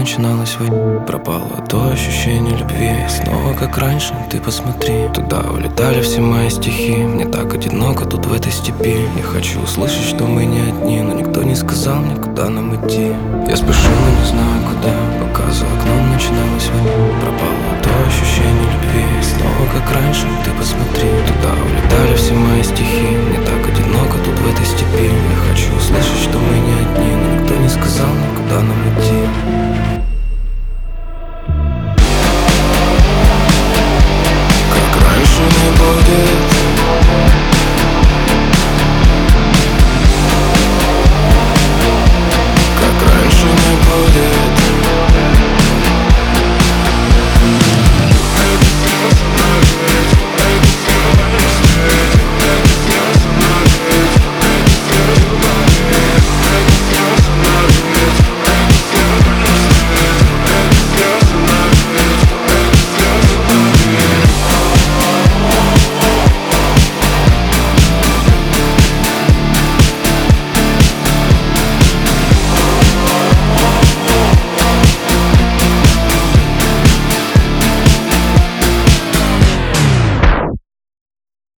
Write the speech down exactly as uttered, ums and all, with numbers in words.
начиналась война, пропало то ощущение любви. Снова как раньше, ты посмотри, туда улетали все мои стихи. Мне так одиноко тут в этой степи. Я хочу услышать, что мы не одни, но никто не сказал мне, куда нам идти. Я спешу, но не знаю куда, пока за окном начиналась война, пропало то ощущение любви. Снова как раньше, ты посмотри, туда улетали все мои стихи. Мне так одиноко тут в этой степи. Я хочу услышать, что мы не одни, но никто не сказал мне, куда нам идти.